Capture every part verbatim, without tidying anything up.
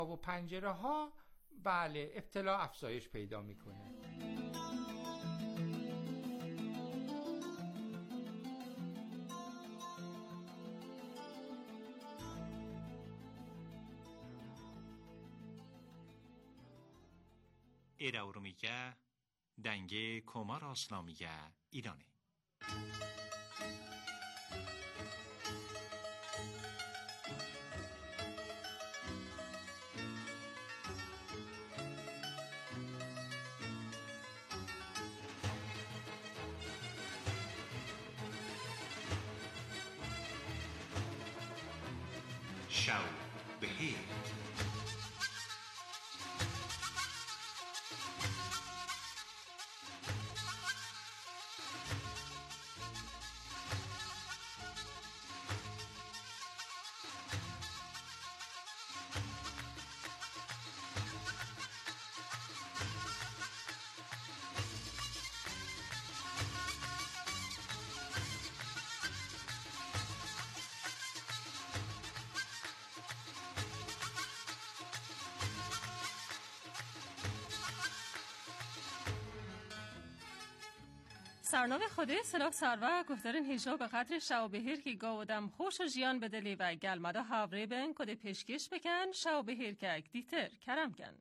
و پنجره ها بله ابتلا افزایش پیدا میکنه. ایره ارومیگه دنگه کمار اسلامیگه ایرانه. شو بخیر. سرنامه خوده سلاف سروا گفتارن هیجا به قدر شو بهیر که گاودم خوش و جیان بدلی و گلمدا حوره بین کده پیشکش بکن شو بهیر که اک دیتر کرم کن.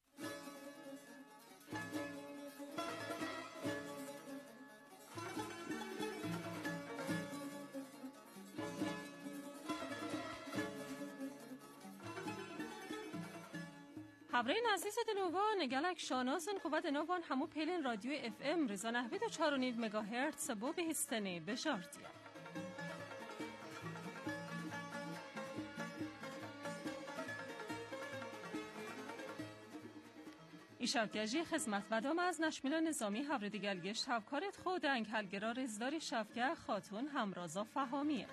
حبره عزیز دلوان نگلک شانازن قوت نوان همو پیلن رادیو اف ام رزا نهوید و چار و نید مگاهرتز بو بهستنی بشارتیا. ایشافگجی خدمت ودام از نشمیلا نظامی حبره دیگلگشت هفکارت خود انگ هلگرا رزداری شفگه خاتون همرازا فهامیه.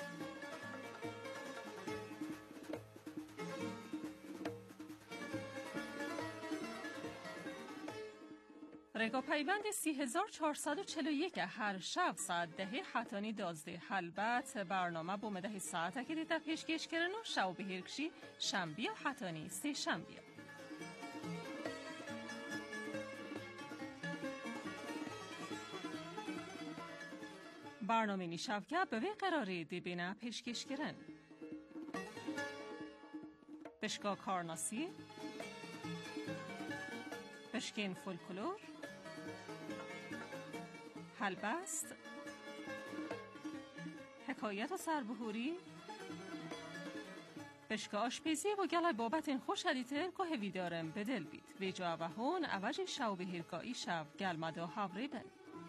رگا پیوند سی هزار چهارصد و چهل و یک هر شب ساعت دهی حتانی دازده حلبت برنامه با مده ساعت که دیده پیشکش کرن و شو بهیرکشی شنبی و حتانی سی شنبی. برنامه نیشفگه به وی قراری دی بینه پیشکش کرن. بشگاه کارناسی، بشکین فولکلور، حلبست، حکایت و سربهوری، بشکا آشپیزی و گلای بابت این خوش هدیتر که هوی دارم بدل بید وی جا و هون اوج شو بهیرکایی شو گلمدا حوری بن.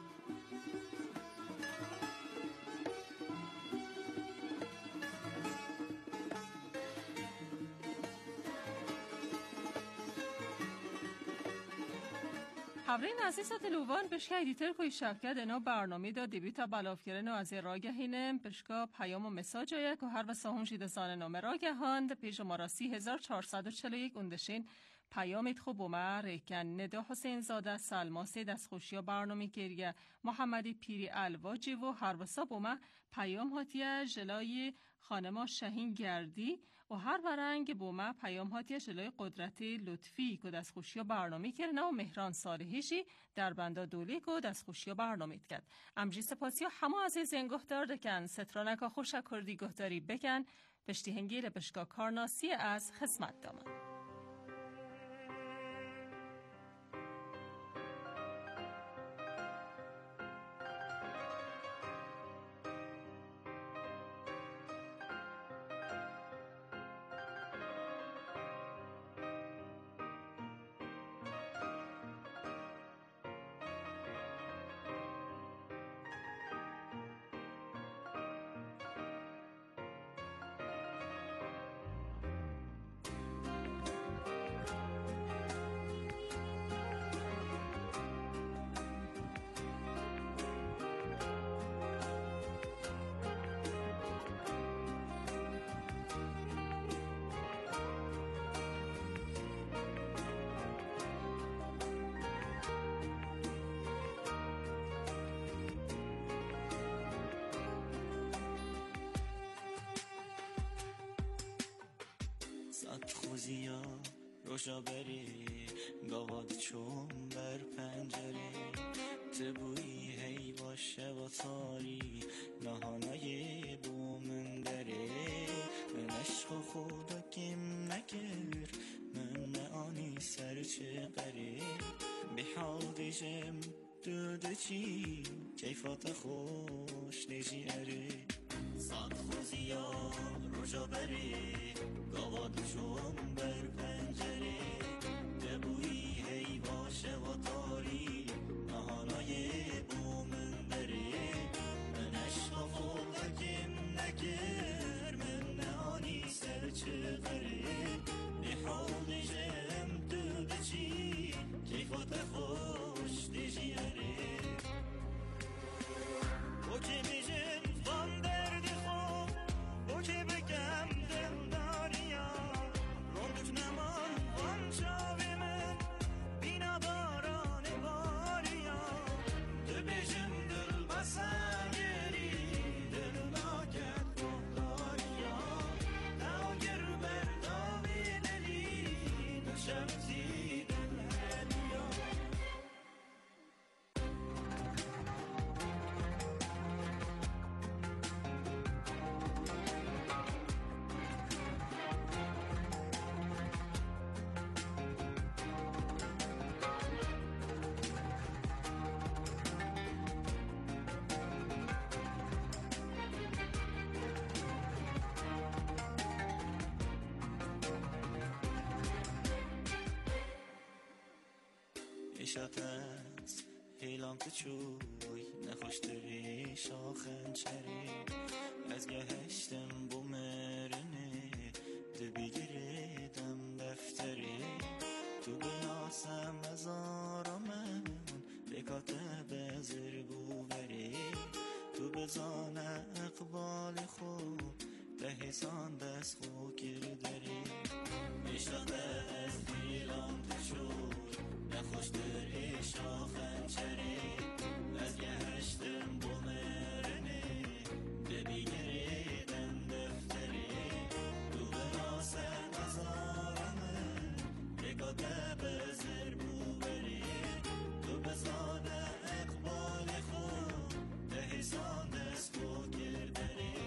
حبرین عزیز دلوان بشکه ایدیتر کوی شفکت اینا برنامه دا دیبیتا بلاف کرن و از راگه هینم بشکا پیام و مساج آید که هر وسا هم شیدسان نام راگه هاند پیش مارا سی هزار چهارصد و چهل و یک اندشین پیامت خوب اومه ریکن ندا حسین زاده سلماسه دستخوشی برنامه گریه محمدی پیری الواجی و هر وسا بومه پیام هاتیه جلای خانما شهین گردی و هر برنگ بومه پیام هاتیه جلای قدرتی لطفی که دستخوشی برنامه کرنه و مهران صالحیشی در بنده دولی که دستخوشی برنامه کرد. امجی سپاسی و همه عزیز این گفتار دکن سترانکا خوش کردی گفتاری بکن پشتی هنگیل بشکا کارناسی از خدمت دامن. کجا بری گاواد چون بر پنجره تبوی هی باشه و تاری نهانای بومن داره من عشق خدا کم نکر من آنی سر چه قره بحال جم دود چی کیفات خوش نجی اره صد خوزی ها رجا بره گاواد چون بر پنجره دبویی هی باشه و تاری نهانای بومن داره من عشق خدا کم نکر من نهانی سر چه قره نحال جم دود چی کیفات خوش دیجی اره او که بیجن فان دردی خوب او که بگم دل داریا روندک نمان وان شاوی من بینا باران باریا تو بیجن دل بسنگری دل ناکت بوداریا ناگر برداوی دلی نشمتی دل هدیا شاتس هیلام تچوی نخوشتری شاخن چری از گهشتم بو مرنه دبیگیردم دفتری تو بناسم از آرامن بکات بزر بو بری تو بزان اقبال خود به حسان دست خو کردری اشتاق از هیلام تچوی نخوش داری شاخن چری از گهشتم بو مرنه ببیگریدن دفتری تو بناسم از آرامن بگاته بزر بو بری تو بزانه اقبال خود به حسان دست خود کردری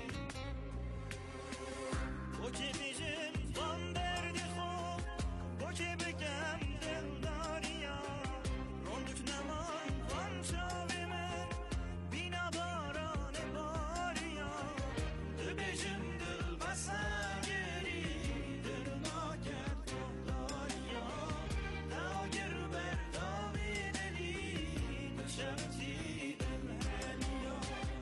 او که بیجن فان دردی خوب او که بگم دل داریا روندک نمان وان شاوی من بینا باران باریا تو بیجن دل بسنگری دل ناکت بوداریا ناگر برداوی دلی نشمتی دل هدیا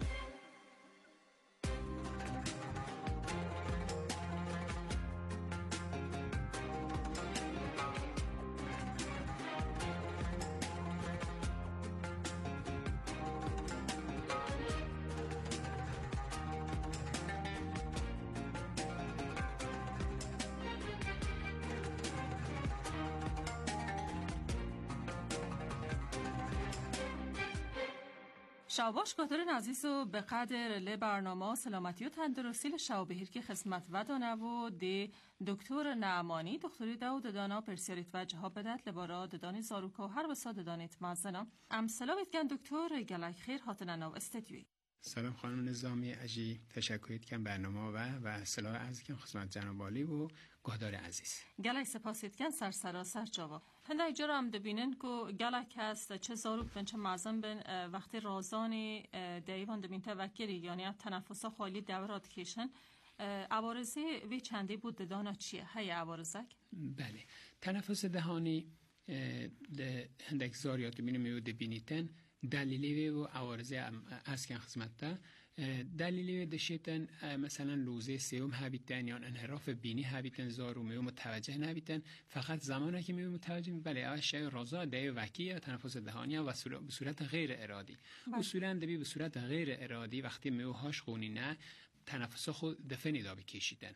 شاباش گهدارین عزیز و به قدر لی برنامه سلامتی و تندرستی شاو بهیر که خدمت و دانه و دی دکتر نعمانی دکتری داود دانا پرسیاریت وجه ها بدت لبارا ددانی زاروکا و هر بسا ددانیت مزنا ام سلامت گن دکتر گلک خیر هاتن ناو استدیوی سلام خانم نظامی اجی تشکریت کن برنامه و و سلام عرض کن خدمت جناب عالی و گهدار عزیز گلک سپاسیت کن سر سراسر جواب هنده ایجا رو هم دبینن که گلک هست چه زاروک بن چه معظم بن وقتی رازانی دیوان دبین توکری یعنی تنفس خالی دورات کشن عوارضی وی چندی بود دانا چیه؟ هی عوارضک؟ بله تنفس دهانی هندک زاریات بینیم میو دبینیتن دلیلی و عوارضی از کن خدمت ده دلیلی دشیتن مثلا لوزه سیوم هبیتن یا انحراف بینی هبیتن زارو میو متوجه نبیتن فقط زمانی که میو متوجه بله اش رازا دی وکی تنفس دهانی و به صورت غیر ارادی اصولا دبی به صورت غیر ارادی وقتی میو هاش خونی نه تنفس خود دفنی دا بکشیدن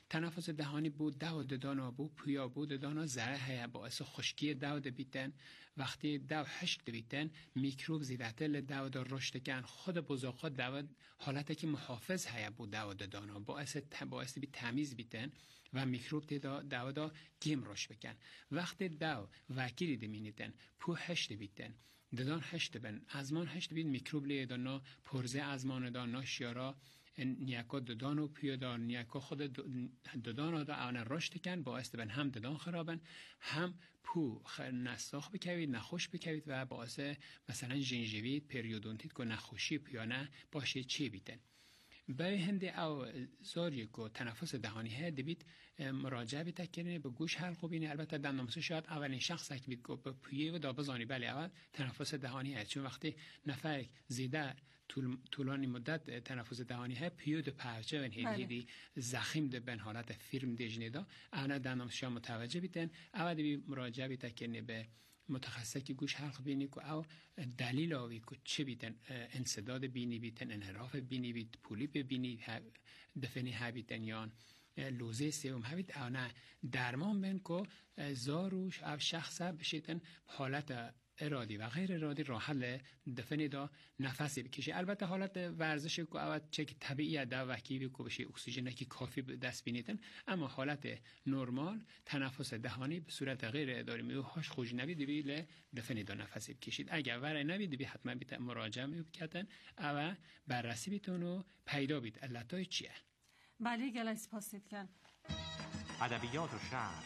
تنفس دهانی بود دو ددانا بود پویا بود ددانا زره هیا باعث خشکی دو دبیتن وقتی دو حشک دبیتن میکروب زیدتل دو دا رشد کن خود بزاقا دو حالت که محافظ هیا بود دو ددانا باعث باعث بی تمیز بیتن و میکروب دا دو دا گیم روش بکن وقتی دو وکیری دمینیتن پو حشک دبیتن ددان حشک بن ازمان حشک بید میکروب لیدانا پرزه ازمان دانا شیارا نیاکا ددان و پیادار نیاکا خود ددان دا آن رشد کن باعث بن هم ددان خرابن هم پو نساخ بکوید نخوش بکوید و باعث مثلا جنجوید پریودونتیت که نخوشی پیانه باشه چی بیتن برای هنده او زاری که تنفس دهانی ها دبید مراجعه بیتا کرنه به گوش حلقو بینه البته در نامسه شاید اولین شخص که بید که به پیه و دا بزانی بله اول تنفس دهانی ها چون وقتی نفر زیده طول طولانی مدت تنفس دهانی ها پیو د پرچه و هیدی زخیم ده بن حالت فیلم دیجنه دا انا در نامسه شاید متوجه بیتن اول بی مراجعه بیتا کرنه به متخصص که گوش حلق بینی که او دلیل آوی که چه بیتن انسداد بینی بیتن انحراف بینی بیت پولیپ بینی دفنی ها بیتن یا لوزه سیوم ها بیت او نه درمان بین که زاروش او شخص بشیتن حالت ارادی و غیر ارادی راحل دفنی دا نفسی بکشه البته حالت ورزش که او چک طبیعی دا وکی که بشه اکسیژن که کافی دست بینیدن اما حالت نرمال تنفس دهانی به صورت غیر اداری می هاش خوش نبید بی دفنی دا نفسی بکشید اگر ور نبید بی حتما بیت مراجعه می بکتن او بررسی بیتونو پیدا بید علتای چیه بله گله سپاسید کن ادبیات و شعر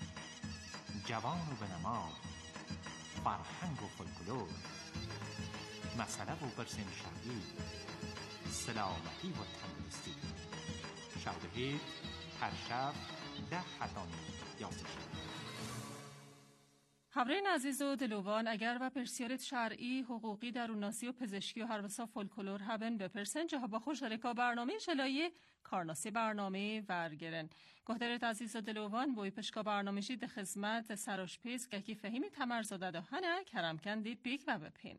جوان و بنما فرهنگ و فولکلور مسئله و برسن شهری سلامتی و تندرستی شب هر شب ده حتانی یازده همراهان عزیز و دلوان اگر و پرسیارت شرعی حقوقی دروناسی و پزشکی و هر وسا فولکلور هبن بپرسن جاها با خوش رکا برنامه شلایی کارناسی برنامه ورگرن گهدرت عزیز و دلوان بوی پشکا برنامه جید خدمت سراش پیز که کی فهمی تمرزاده ده هنه کرم کندی پیک و بپین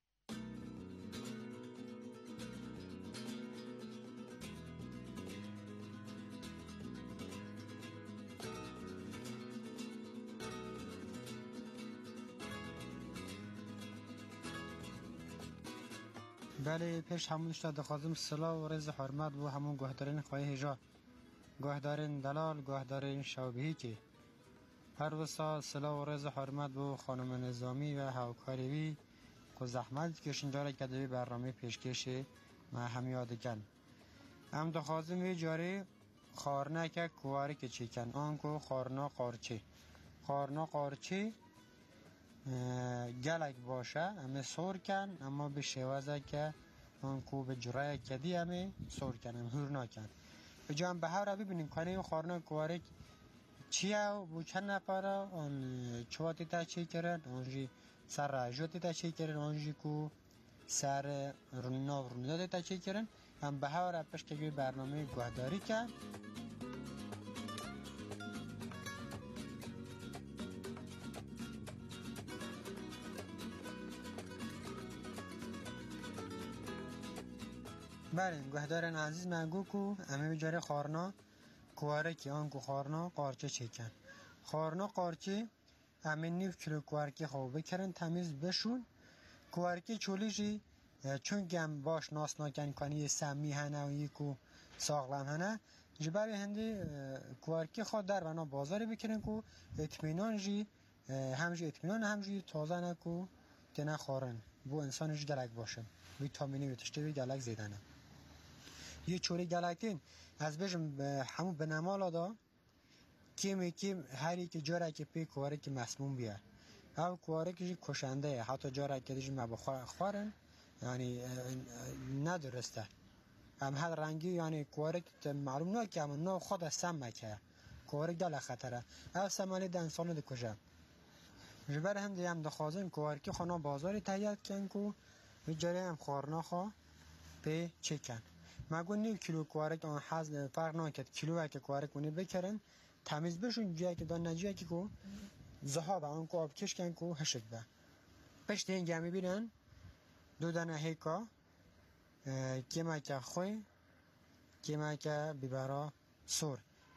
بله پیش همون اشتا دخوازم صلاح و رز حرمت و همون گوهدارین خواهی هجا گوهدارین دلال گوهدارین شوبهی که هر وسا صلاح و رز حرمت و خانم نظامی و هاوکاریوی که زحمت کشن جاره کدوی برنامه پیشکشه ما هم یاد کن هم دخوازم وی جاره خارنه که کواری که چی کن آنکو خارنا قارچه خارنا قارچه گلک باشه همه سور کن اما به شوازه که آن کو به جرای کدی همه سور کنم هور نکن به جام به هر ببینیم کنه این خارنا کوارک چیه و چند نفره آن چواتی تا چی کرد آنجی سر راجوتی تا چی کرد آنجی کو سر روننا و روندا تا چی کرد هم به هر پش که برنامه گهداری کرد بله گهدارن عزیز منگو کو همه بجاره خارنا کواره که آن کو خارنا قارچه چکن خارنا قارچه همه نیف کلو کوارکی خواه بکرن تمیز بشون کوارکی چولیجی چون گم باش ناس ناکن کنی سمی هنه و یکو ساغلم هنه جبر هندی کوارکی خواه در ونا بازاری بکرن کو اطمینان جی همجی اطمینان همجی تازه نکو تنه خارن بو انسانش گلک باشه ویتامینی و تشتوی گلک زیدنه یه چوری گلکین از بجم همون به نمالا دا کمی کم هری که جاره که پی کواره که مسموم بیه او کواره که کشنده حتی جاره که دیجی مبا خوارن یعنی ندرسته هم هر رنگی یعنی کواره که معلوم نه که همون نه خود سمه که کواره گل خطره او سمالی ده انسانو ده کجه جبر هم ده هم دخوازن کواره که خوانا بازاری تهیت کن که جاره هم خورنا خواه پی چکن مگو نیو کیلو کوارک آن حزن فرق نکرد کیلو که کوارک منی بکرن تمیز بشون جایی که دان نجیه که کو زهاب آن کو آب کش کن کو هشت به پشت این گمی بیرن دو دانه هیکا کما که خوی کما که بیبرا سور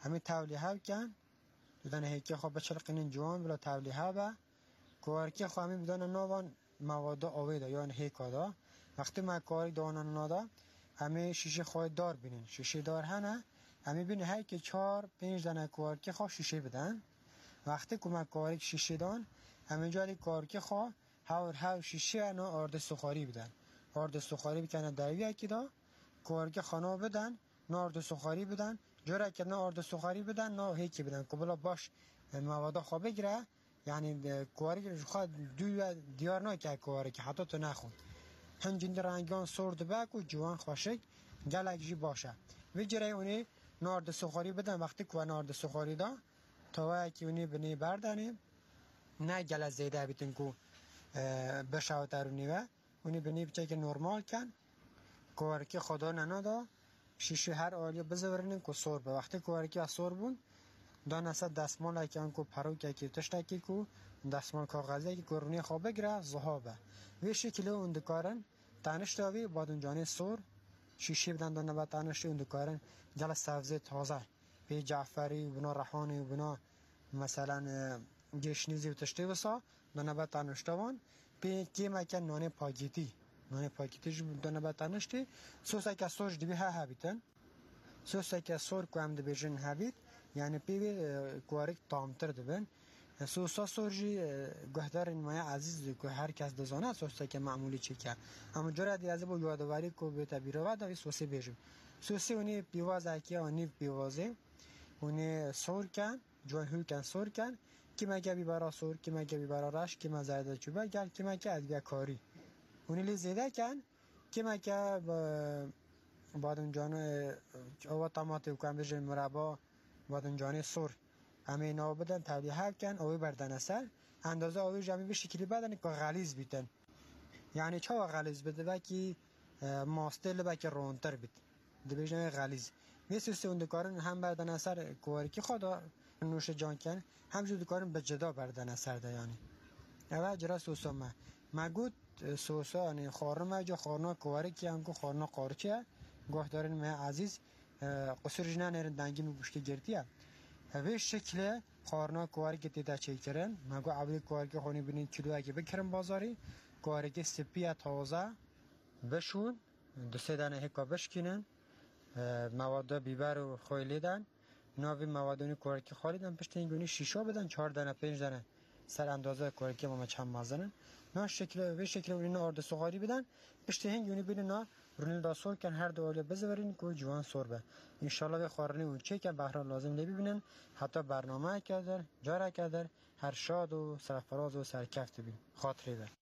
همین تولیه کن بدن هیکی خواب بچلقین جوان بلا تولیه با کوارکی خو همین بدن نوان مواد آویده یا هیکا دا وقتی ما کاری دانن نادا همه شیشه خواهی دار بینین شیشه دار هنه همه بینه هی که چهار پنج دانه کوارکی خواه شیشه بدن وقتی که ما کاری شیشه دان همه جایی کوارکی خواه هاور هاو شیشه انا آرد سخاری بدن آرد سخاری بکنه دایوی اکی دا کوارکی خانه بدن نه آرد سخاری بدن جوره که نه آرد سخاری بدن نه هیکی بدن که بلا باش مواد خواه بگیره یعنی کوارکی خواه دو دیار نه که کوارکی حتی تو نخون هنجند رنگان سرد بک و جوان خوشک گلک جی باشه و جره اونی نارد سخاری بدن وقتی که نارد سخاری دا تا که اونی بنی بردنی نه گل زیده بیتن که بشاو ترونی و اونی بنی بچه که نرمال کن کوارکی خدا ننادا شیشه هر آلیا بزورنین که سر به وقتی کوارکی از سر بون دان اصد دستمال که انکو پروک که تشتکی که دستمال کاغذی که کرونی خواب بگیره زهابه و شکل اون دکارن تانش داوی بعد اونجانی سور شیشه بدن دانه بعد تانش اون دکارن جل سبزی تازه به جعفری و بنا رحانی و بنا مثلا گشنیزی و تشتی وسا دانه بعد تانش دوان به کی مکن نان پاگیتی نان پاگیتیش دانه بعد تانشتی سوسا که سوش دیبی ها هبیتن سوسا که سور کوام دبیجن هبیت یعنی پیوی کوارک تامتر دبن سوسا سورجی گهدار نمای عزیز که هر کس دزانه سوسا که معمولی چی که اما جرا دیازه با یادواری کو به تبیره و داوی سوسی بیجم سوسی اونی پیواز اکی اونی پیوازه اونی سور کن جوان هول کن سور کن کی مگه بی برا سور کی مگه بی برا رش کی مزایده چوبه گل کی مگه ادویه کاری اونی لی زیده کن کی مگه بعد اونجانو او طماطم و کم بجن مربا بعد اونجانی سور همه اینا بدن تولیه کن اوی بردن اثر اندازه اوی جمعی به شکلی بدن که غلیظ بیتن یعنی چه غلیظ بده و که ماستل با که رونتر بید دبیجن غلیظ مثل سه اون دکارن هم بردن اثر کوارکی خدا نوش جان کن هم جو دکارن به جدا بردن اثر ده یعنی اول جرا سوسا ما مگود سوسا یعنی خورما جو خورنا کوارکی هم که خورنا قارچه گوه دارن ما عزیز قصر جنان نرن دنگی می بوشک گرتیه هوی شکل خورنا کوارکی تیدا چی کرن مگو عبدی کوارکی خونی بینین کیلو اگه بکرن بازاری کوارکی سپیه تازه بشون دو سه دانه هکا بشکنن مواد بیبر و خویلی دن ناوی موادونی کوارکی خالیدن پشت اینگونی شیشا بدن چهار دانه پنج دانه سر اندازه کوارکی ما چند مازنن نه شکل وی شکل اونی آرد سوغاری بدن پشت اینگونی بینن نه رونیل دا سور کن هر دو آلیا بزورین که جوان سور به انشالله به خورنی اون چه که بهران لازم لی ببینن حتی برنامه کردر جاره کردر هر شاد و سرفراز و سرکفت بین خاطری به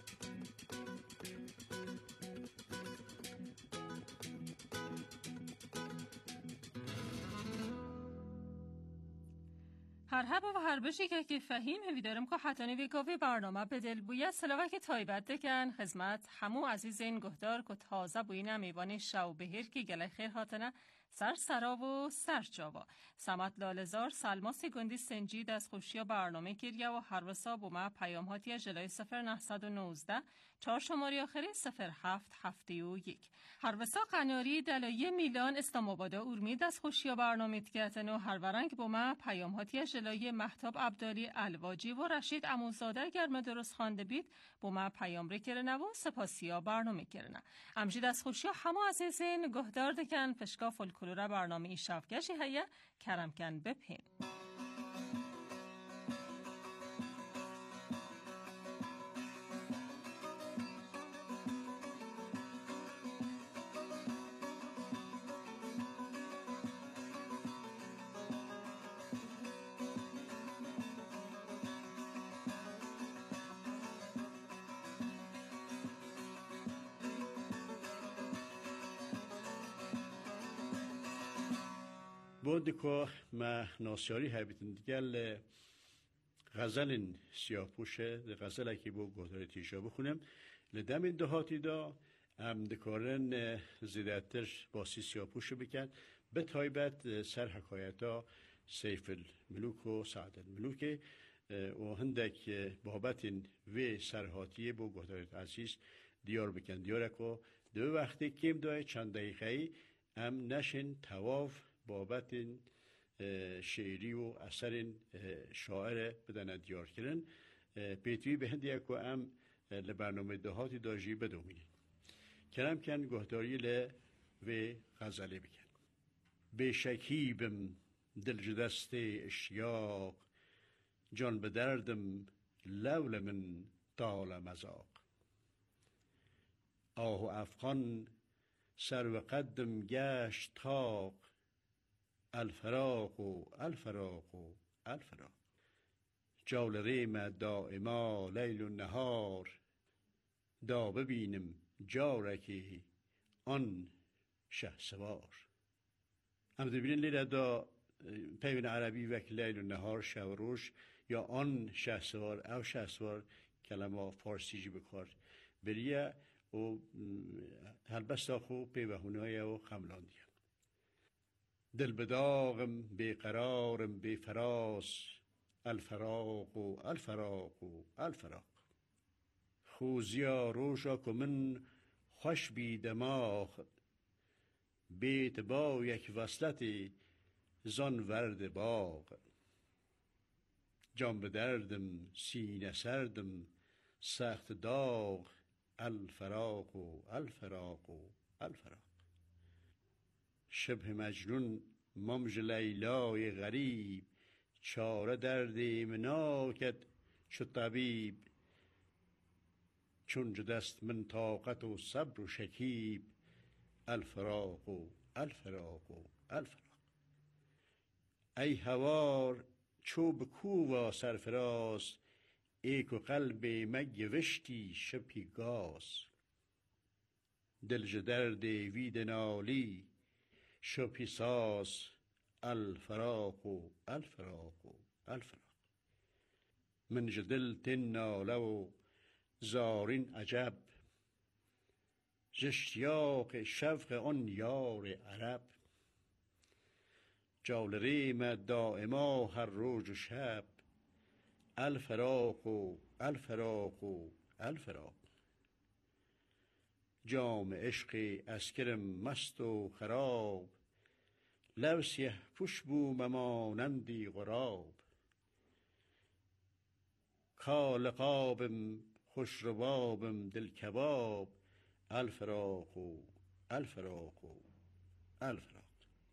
هر هب و هر بشی که که فهیم هویدارم که حتانی ویکاوی برنامه بدل بویه سلاوه که تایبت دکن خدمت همو عزیز این گهدار که تازه بوینه میوانی شو بهیر که گله خیر هاتنه سر سرا و سر جاوا سمت لالزار سلماسی گندی سنجید از خوشی برنامه گیریه و هر وسا بومه پیام هاتی جلای صفر نهصد و نوزده چهار شماری آخری صفر هفت هفته و یک هر وسا قناری دلایه میلان استماباده اورمید از خوشی برنامه تگتن و هر ورنگ بومه پیام هاتی جلای محتاب عبدالی الواجی و رشید اموزاده گرمه درست خانده بید بومه پیام ری کرنه و سپاسیا برنامه کرنه امجید از خوشی همه عزیزین گهدار دکن پشکا فولکلور برنامه ای شفگشی هیا کرم کن بپین بود که ما ناسیاری هبیتن دیگل غزل سیاپوشه غزل که با گهدار تیجا بخونم لدم این دهاتی دا هم دکارن زیدتر باسی سیاپوشه بکن به تایبت سر حکایتا سیف الملوک و سعد الملوک و هندک بابت و سرهاتی با گهدار عزیز دیار بکن دیاره که دو وقتی کم دای چند دقیقه هم نشن تواف بابت شعری و اثر شاعر بدن دیار کردن پیتوی به هندی اکو ام لبرنامه دهاتی داجی بدومینین کرم کن گهداری ل و غزله بکن به شکیبم دل جدست اشتیاق جان به دردم لول من طال مذاق آه و افغان سر و قدم گشت طاق الفراق و الفراق و الفراق جول ریم دائما لیل و نهار دا ببینم جارکی آن شه سوار ام دبینن لیل دا پیون عربی وک لیل و نهار شب و روش یا آن شه سوار او شه سوار کلمه فارسی جی بکار بریه و هلبستا خو پیوهونای و خملاندی دل بداغم بیقرارم بیفراس الفراق و الفراق و الفراق خوزیا روشا که من خوش بی دماغ بیت با یک وصلت زان ورد باغ جان به دردم سینه سردم سخت داغ الفراق و الفراق و الفراق شبه مجنون ممج لیلای غریب چاره دردی مناکت چو طبیب چون جدست من طاقت و صبر و شکیب الفراق و الفراق و الفراق ای هوار چوب کووا سرفراز ایک و قلب مگوشتی شپی گاز دلج درد وید نالی شپی ساز الفراق و الفراق و الفراق من جدل تن ناله و زارین عجب جشتیاق شفق آن یار عرب جال ریم دائما هر روز و شب الفراق و الفراق و الفراق جام عشق اسکرم مست و خراب لب سیه پوش بو ممانندی غراب کال قابم خوش ربابم دل کباب الفراق و الفراق و الفراق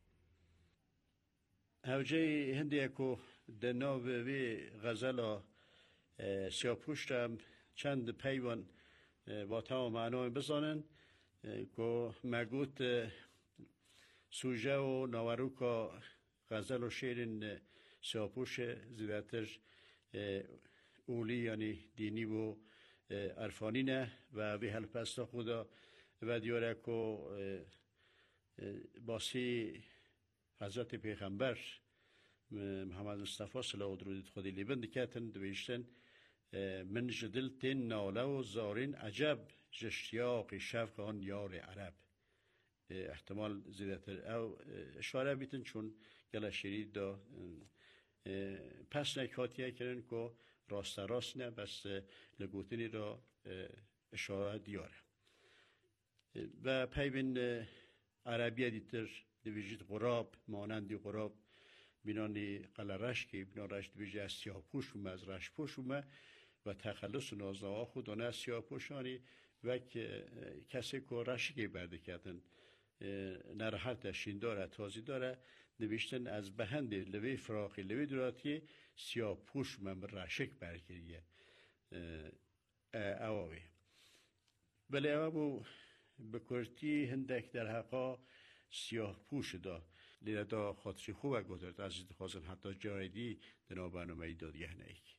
اوجه هندی اکو دناو وی غزلا سیاپوشتم چند پیوان با تمام معنای بزانن که مگوت سوژه و نواروکا غزل و شعر سیاپوش زیادتر اولی یعنی دینی و عرفانی نه و وی هلپستا خدا و دیاره که باسی حضرت پیغمبر محمد مصطفی صلی الله علیه و خودی لیبند کتن دویشتن من جدلتن ناله و زارین عجب جشتیاق شفق آن یار عرب احتمال زیادتر او اشاره بیتن چون گله شرید دا پس نکاتیه کرن که راست راست نه بس لگوتنی را اشاره دیاره و پیبین عربیه دیتر دویجید غراب مانندی غراب بینانی قلع رشکی بینان رشک دویجی از سیاه پوش اومه از رشک پوش اومه و تخلص و نازنواه خودانه از سیاه پوشانی و کسی که رشکی برده کردن نرحت شین داره تازی داره نوشتن از بهنده لوی فراقی لوی دوراتی سیاه پوش من رشک برگریه اواوی ولی اوابو بکرتی هندک در حقا سیاه پوش دا لیره دا خاطری خوبه گذارد از خواستن حتی جایدی دنا برنامه ای داد یه نیک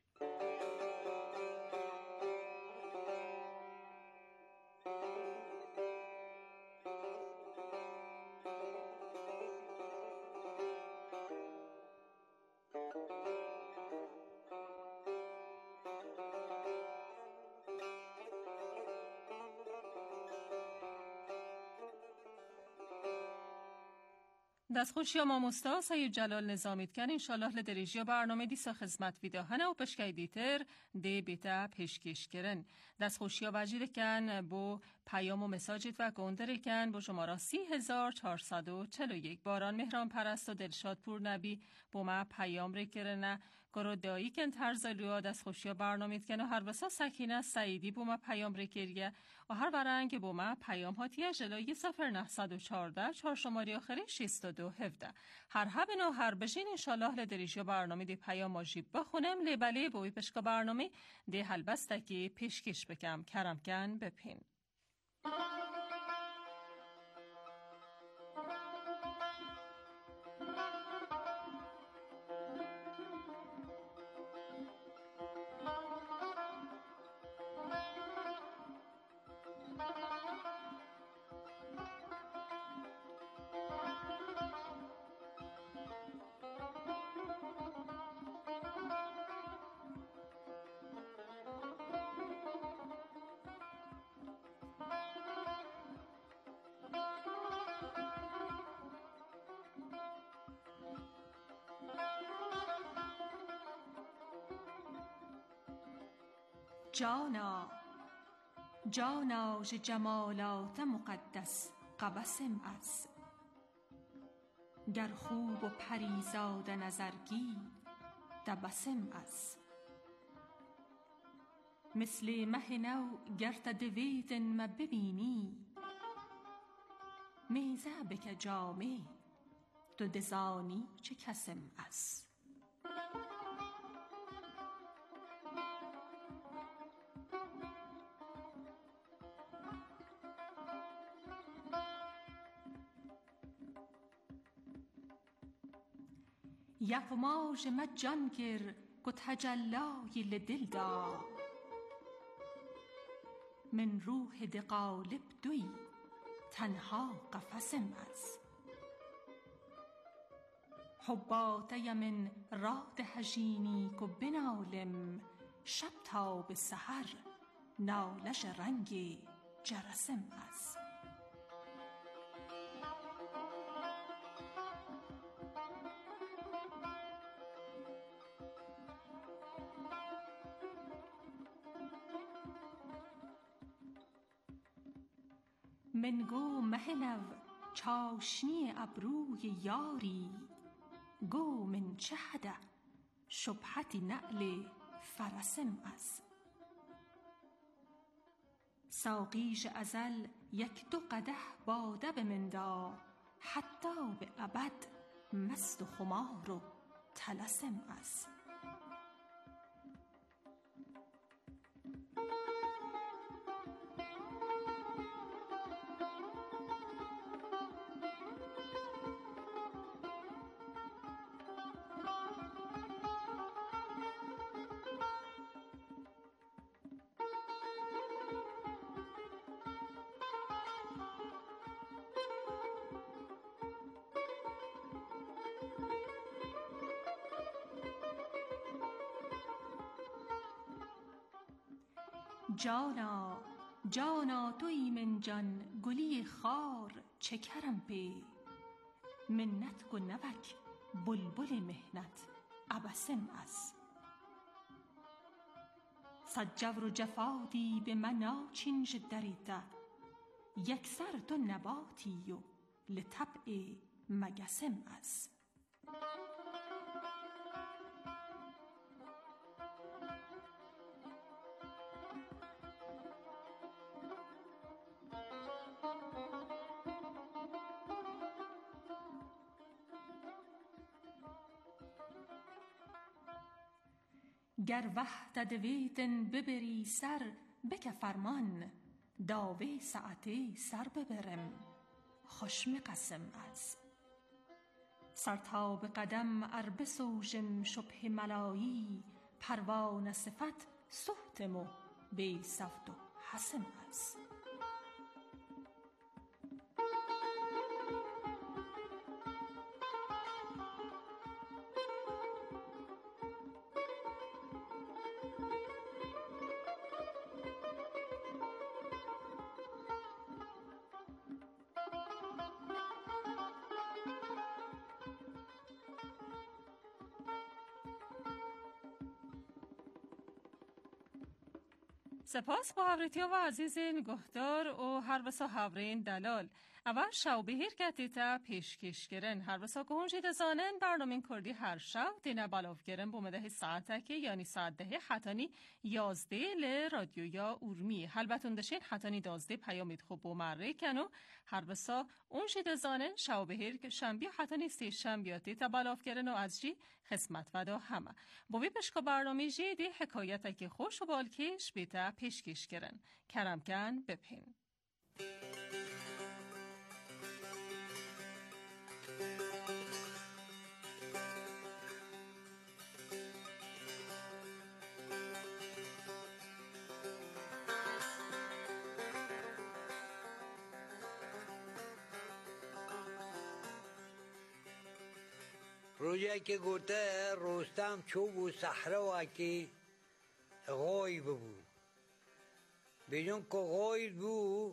دستخوشی ماموستا سید جلال نظامیتکن انشالله لدریجی برنامه دیسا خدمت ویداهنه و پشکی دیتر دی بیتا پیشکش کرن. دستخوشی وجید کن بو پیام و مساجد و گندر کن بو شماره سی هزار چهارصد و چهل و یک. باران مهران پرست و دلشاد پور نبی بو ما پیام ری کرنه گرو دایی کن ترزلویا. دستخوشی برنامه کن و هر بسا سکینه سعیدی بو ما پیام ری کریه و هر برنگ بو ما پیام هاتیه جلوی صفر نهصد و چهارده چهار شماری آخری شیست و دو هفده. هر هبن و هر بشین انشالله لدریجی برنامه دی پیام آجیب بخونم لیبلی بوی پشک برنامه دی حلبستکی پیشکش بکم کرم کن بپین. جانا جانا ج جمالات مقدس قبسم از گر خوب و پریزاد نظرگی تبسم از مثل مه نو گرت دویدن ما ببینی میزه بک جامه تو دزانی چه کسم از یغماج ما جان گر که تجلای لدل دا من روح دی قالب دوی تنها قفسم از حباتی من راد هجینی که بنالم شب تا به سحر نالش رنگ جرسم از من گو مهنو چاشنی ابروی یاری گو من چهده شبهت نعل فرسم از ساقیش ازل یک دو قدح باده به من دا حتی به ابد مست و خمار و طلسم از جانا جانا توی من جان گلی خار چکرم پی منت کو نوک بلبل مهنت عبسم از صد جور و جفاتی به من آچینج دریده یک سر تو نباتی و لطبع مگسم از گر وقت دویدن ببری سر بک فرمان داوی ساعتی سر ببرم خوشم قسم از سر تا به قدم ار بسوژم شبه ملایی پروانه صفت سهتم و بی صفت و حسم از سپاس با هفریتیا و عزیزین گهدار و هر بسا هفرین دلال اول شو بهیر کتیتا پیشکش گرن هر بسا که هنجید زانن برنامه کردی هر شو دینه بلاف گرن بومده ساعتکی یعنی ساعت ده حتانی یازده ل رادیو یا اورمی حلبتون دشین حتانی دازده پیامید خوب بومره کنو هر بسا اونجید زانن شو بهیر که شنبی حتانی سی شنبیاتی تا بلاف گرن و از جی خسمت ودا همه بوی پشکا برنامه جیدی حکایتکی خوش و بالکش بیتا پیشکش گرن کرم کن بپین روزی که گوته رستم چوب و صحره واکی غایب بود بیدون که غایب بود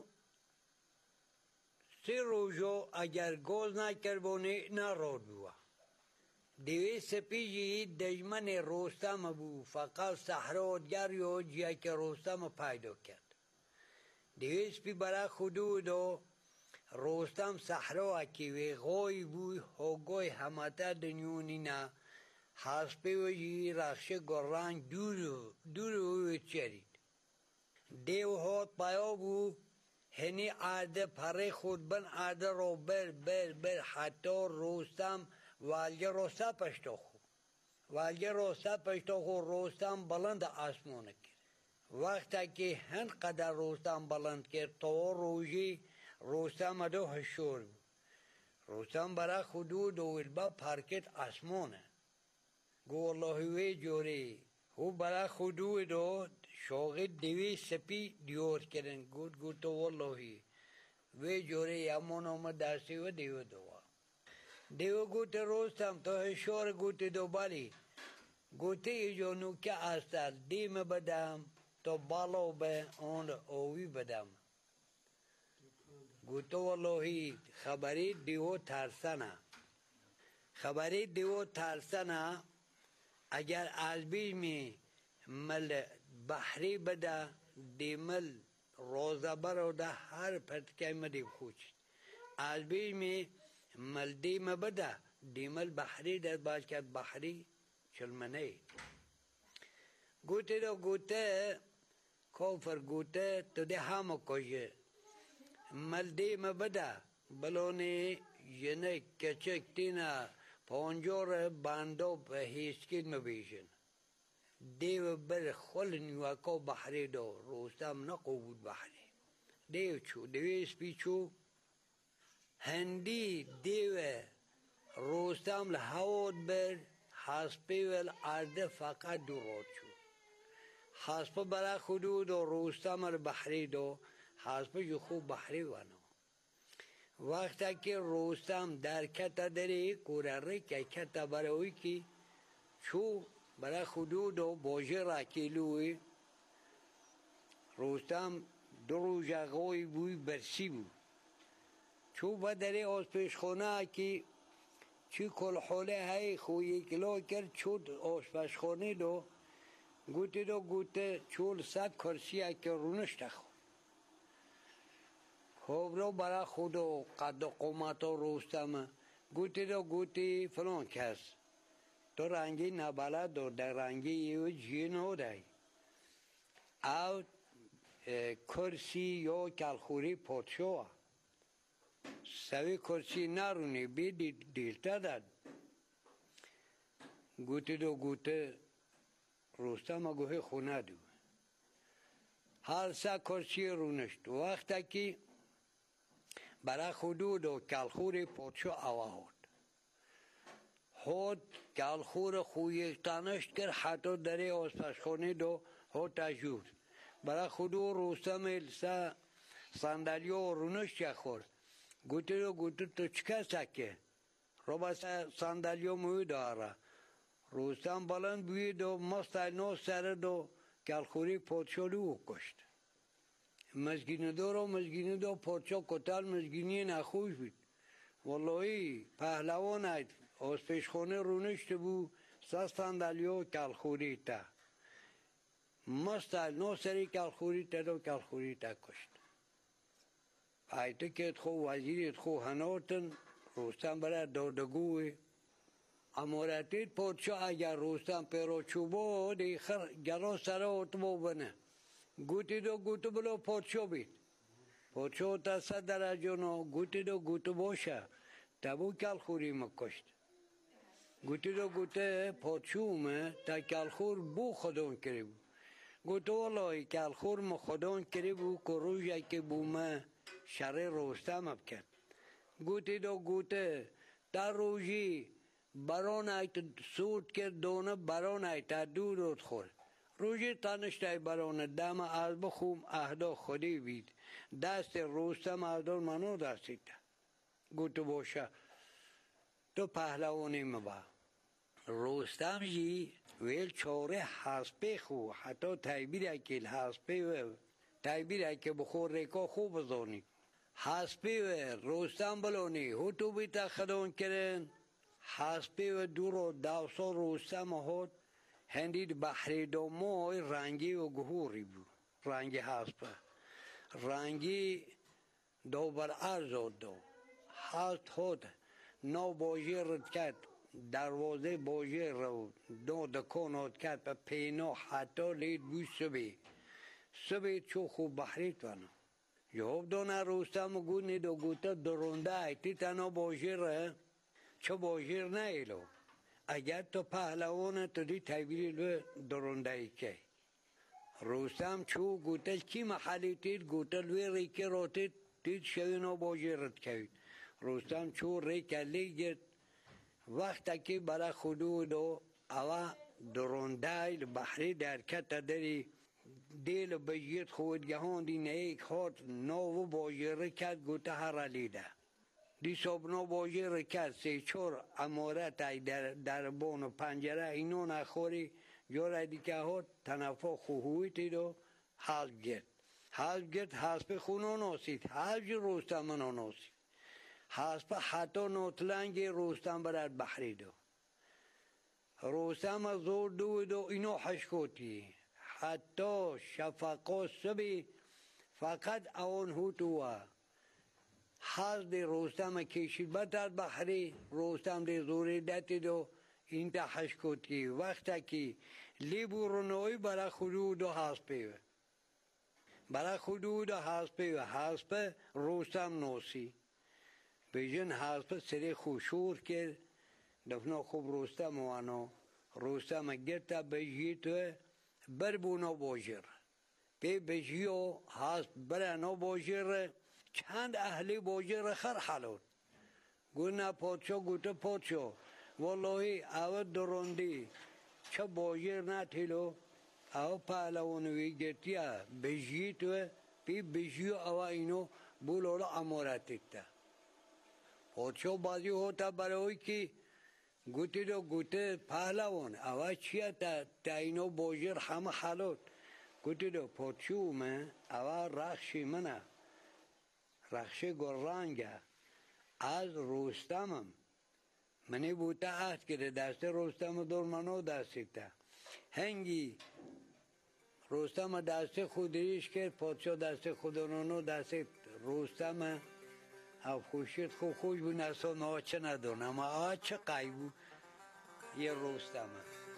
سی روزو اگر گوز نکر بونه نرود بود دوی سپیجی دجمن رستم بود فقط صحره و گریو جایی که رستم پیدا کرد دوی سپی برای خودود و رستم صحره واکی و غایب بود هگوی همتا دنیونی نه حسبی و جی رخش گران دور دور چرید دیو هات پایا بو هنی عاده پره خود بن عاده رو بر بر بر حتی رستم والگه رستا پشتا خو والگه رستا پشتا خو رستم بلند آسمونه کرد وقتا که هن قدر رستم بلند کرد تو روژی رستم دو هشور بود رستم برا خودو دویلبا پرکت آسمونه گو الله وی جوری او برا خودو دو شوق دوی سپی دیور کردن گوت گوتو والله وی جوری یمون آمد دستی و دیو دوا دیو گوت رستم تو هشور گوت دو بالی گوتی ایجانو که استر دیم بدم تو بالو به اون اوی بدم گوتو والله خبری دیو ترسنه خبری دیو ترسنه اگر البی می مل بحری بده دیمل روزبر و ده هر پتکای مدی خوش البی می مل دیم بده دیمل بحری در باز کرد بحری چلمنه گوته دو گوته کافر گوته تو ده همه کشه مل دیم بده بلونی جنه کچک تینا پانجور باندو به هیچکین مبیشن دیو بر خل نیوکو بحری دو رستم نقو بود بحری دیو چو دیو اسپی چو هندی دیو رستم لحواد بر حسبی ول عرده فقط دو رود چو حسب برا خودود و رستم ال بحری دو حسب جو خوب بحری وانو وقتا که رستم در کتا داری کوراره که کتا براوی کی چو برای خودود و باجه را کلوی رستم دو روز غوی بوی برسی بود چو بدری از پیشخونه که چی کل حوله های خوی کلو کرد چود از پیشخونه دو گوتی دو گوته چول صد کرسی که رونشت خود خوب رو برای خود و قد و قومت و رستم گوتی دو گوتی فلان کس تو رنگی نبلد و در رنگی یو جین و دای او کرسی یا کلخوری پادشاه سوی کرسی نرونی بی دیلتا داد گوتی دو گوته رستم گوه خونه دو هر سه کرسی رونشت وقتا که برای خودود و کلخوری پادشاه آوهاد خود کلخور خوی تنشت کرد حتی دری از پشخانه دو خود تجور برای خودو رستم سه صندلی و رونشت خورد گوتی رو گوتی تو چکه سکه رو بس صندلی موی داره رستم بلند بوید و مستنو سر دو کلخوری پادشاه رو کشت مزگین دو رو مزگین دو پادشاه کتل مزگینی نخوش بود والله پهلوان اید از پیشخانه رونشت بود سه صندلی و کلخوری تا مست نو سری کلخوری تدو کلخوری تا کشت ایتو که خو وزیریت خو هنوتن رستم برای دودگوی امورتید پادشاه اگر رستم پیرو چوبو دیخر گرا سر اتبو بنه گوتی دو گوتو بلو پادشاه بید پادشاه تا صد درجه نو گوتی دو گوتو باشه تبو کلخوری مکشت گوتی دو گوته پادشومه تا کلخور بو خودون کری بو گوته والای کلخور ما خودون کری بو که روژه که بومه شره رستم اب کرد گوتی دو گوته تا روژی بران ایت سود کرد دونه بران ایت دودت خور روژی تنشتای بران دم از بخوم اهدا خودی بید دست رستم اهدان منو دستید گوتو باشه تو پهلوانی مبا رستم جی ویل چاره حسبه خو حتی تایبیر اکیل حسبه و تایبیر اکیل بخور ریکا خوب بزانی حسبه و رستم بلونی هتو بیتا خدون کرن حسبه و دورو دوسا رستم هد هندید بحری دو موی رنگی و گهوری بود رنگی حسبه رنگی دو بر عرض دو هست هد نو باجی رد کرد دروازه باجی رو دو دکان هد کرد پا پینو حتی لید بو سبی سبی چو خوب بحری تونو جواب دونه رستم گو نیدو گوتا درونده ایتی تنو باجی رو چو باجی نیلو اگر تو پهلوانه تو دی تبیری لو درونده ای که رستم چو گوتا کی محلی تید گوتا لوی ریکی رو تید تید شوینو باجی رد کرد رستم چو ریک لیگت وقتا که برا خودود و اوا درونده بحری درکت داری دیل بجیت خودگهان دی نیک هات نو باجی رکت گوتا هر لیده دی صبحنا باجی رکت سی چور امارت ای در, در بان و پنجره اینو نخوری جور دیگه هات تنفا خوهوی تیدو حلب گرد حلب گرد حسب خونو ناسید حلب جی رستم منو ناسید حسب حتی نوتلنگی رستم برد بحری دو رستم زور دو دو اینو حشکوتی حتی شفقا سبی فقط اون هوتوه حض دی رستم کشید بتر بحری رستم دی زوری دتی دو این تا حشکوتی وقتا که لیبو رنوی برا خدود و حسبه برا خدود و حسبه حسبه رستم نوسی بیجن حسبه سری خوشور کرد دفنا خوب رستم وانو رستم گرتا بجیتو بربونو باجر پی بجیو حسب برانو باجر چند اهلی باجر خر حلود گونا پادشو گوتا پادشو والله او دروندی چه باجر نتیلو او پهلوانوی گرتیا بجیتو پی بجیو او اینو بولولا امارتیتا پادشو بازی ہوتا برای که گوتی دو گوته پهلوان اول چیه تا تا اینو باجر همه حلوت گوتی دو پادشو من اول رخشی منه رخشی گرانگه از رستمم منی بوده عهد کرده دست رستم دور منو دستیتا هنگی رستم دست خودریش کرد پادشو دست خودرانو دستیت رستم او خوشید خو خوش بو نسان آچه ندونم آچه قیبو یه رستمه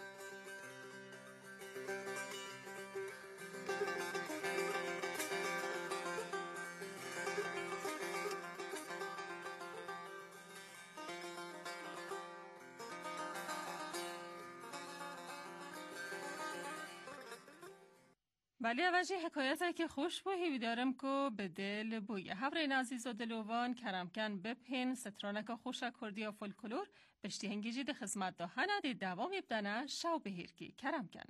ولی اوجی حکایت که خوش بوهی بیدارم که به دل بویه هفرین عزیز و دلوان کرمکن بپین سترانک خوش کردی و فولکلور بشتی هنگی جید خدمت داهنه دی دوام یبدنه شو بهیرگی کرمکن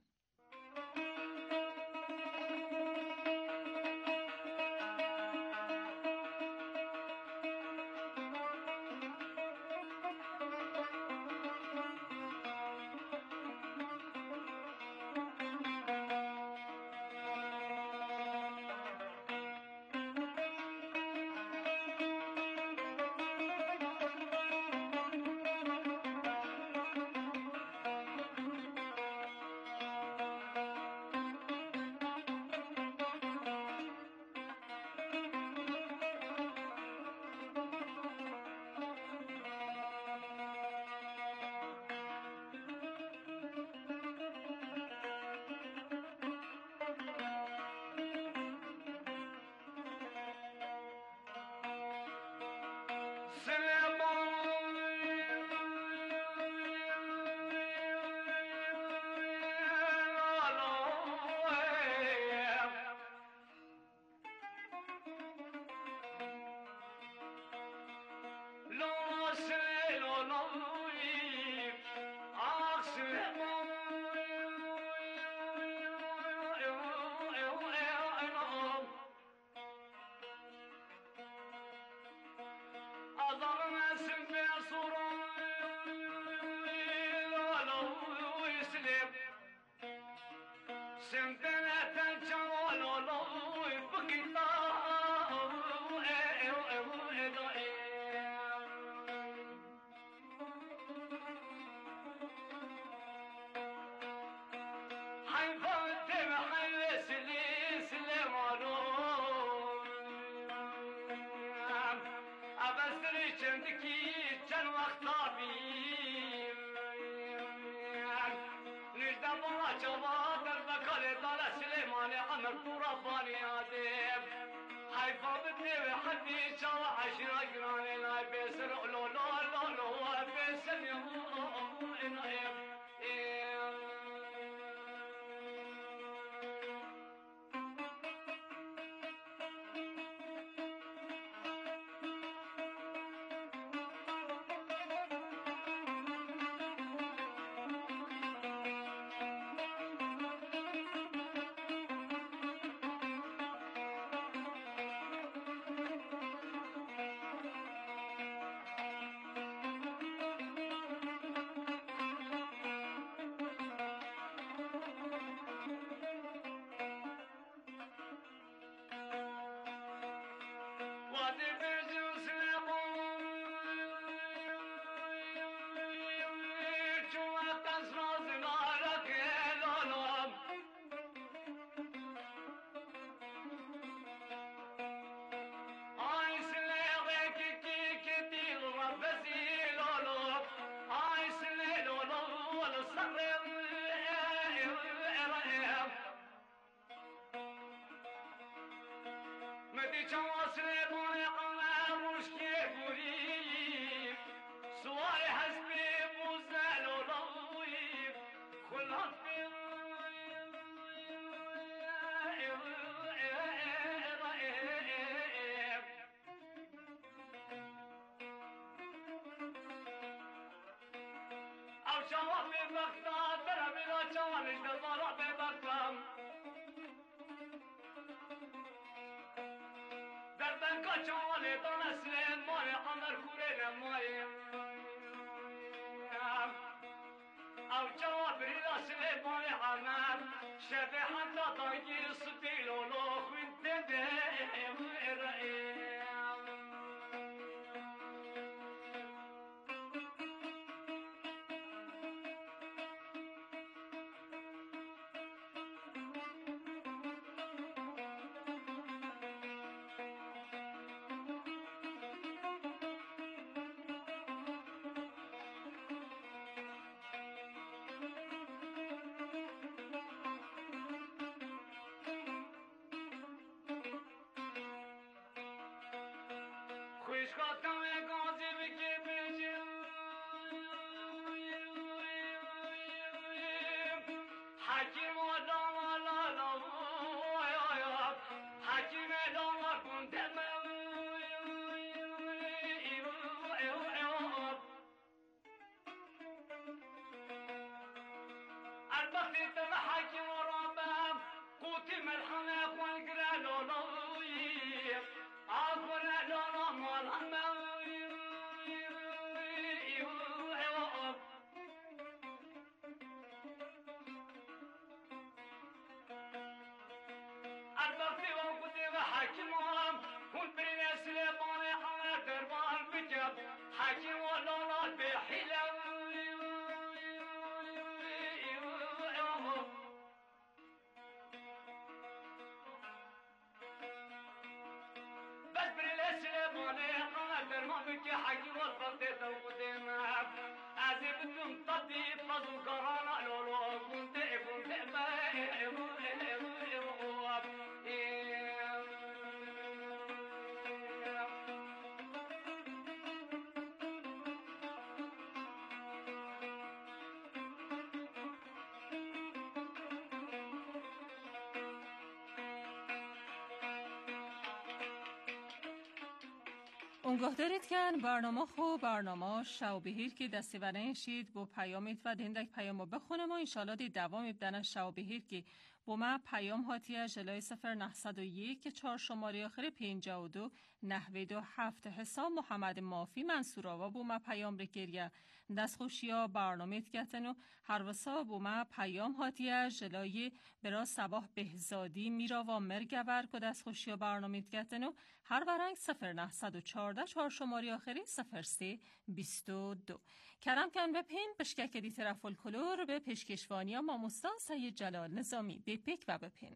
اونگاه دارید که برنامه خو برنامه شو بهیر که دستی برای شید با پیامید و دیندک پیامو بخونه ما انشالله دی دوام بدن شو بهیر که با ما پیام هاتیه جلوی صفر نهصد و یک که چهار شماره آخر پینجا و دو نهوید و هفت حساب محمد مافی منصورا و با ما پیام بکریه دست خوشیا برنامه تگتن و هر وسا با ما پیام هاتیه جلوی برا صباح بهزادی میرا و مرگور که دست خوشیا برنامه تگتن و هر ورنگ صفر نهصد و چارده چهار شماره آخری صفر سه بیست و دو کرم کن بپین پشکک دی طرف الکلور به پشکشوانی ما مستان سید جلال نظامی بپیک و بپین.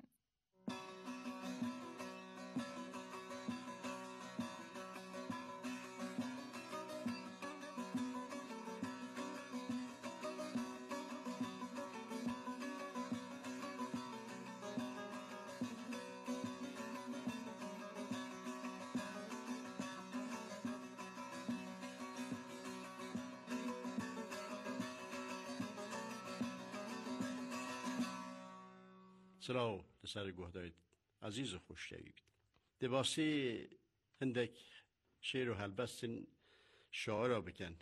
سلام لسر گوهدارید عزیز و خوش شوید دباسی هندک شعر و هلبستن شاعر را بکن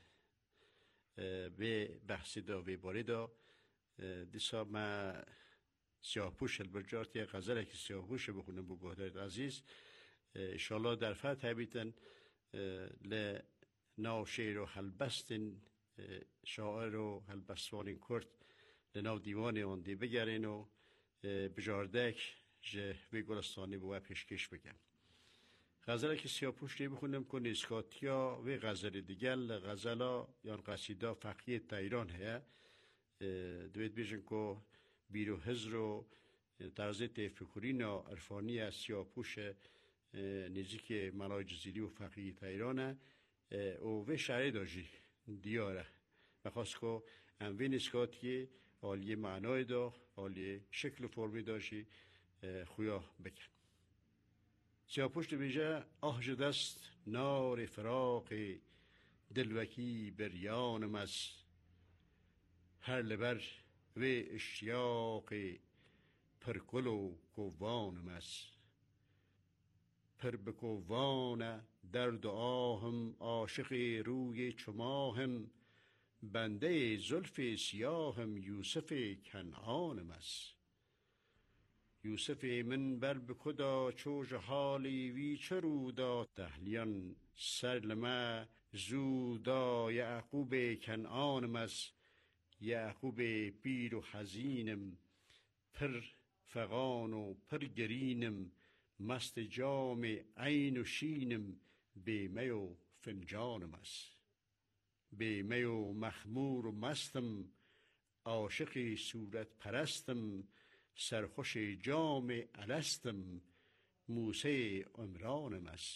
به بحثی دا و باری دا دیسا ما سیاهپوش البرجارت یا غزل که سیاهپوش بخونم بو گوهدارید عزیز انشاءالله در فتح بیتن ل ناو شعر و هلبستن شاعر و هلبستوان کرد لناو دیوان آن دی بگرین و بجاردک جه وی گلستانی بو پیشکش بگم غزل که سیاپوش نی بخونم که نیسکاتیا و غزل دیگل غزلا یا قصیده فقیه تایران هیا دوید بیشن که بیرو هزر و طرز تفکرین و عرفانی از سیاپوش نزدیک ملای جزیری و فقیه تایرانه و و شعری داشی دیاره بخواست که اموی نیسکاتی عالی معنای دا عالی شکل و فرمی داشی خویا بکن سیاپوش بیجه آه جدست نار فراق دلوکی بریانم از هر لبر و اشتیاق پرکل و قوانم از پر بقوان درد و آهم عاشق روی چماهم بنده زلف سیاهم یوسف کنعانم است یوسف من بر بکدا چوج حالی وی چرودا تهلیان سر لما زودا یعقوب کنعانم است یعقوب پیر و حزینم پر فغان و پر گرینم مست جام عین و شینم به می و فنجانم است به می و مخمور و مستم عاشق صورت پرستم سرخوش جام الستم موسی عمرانم است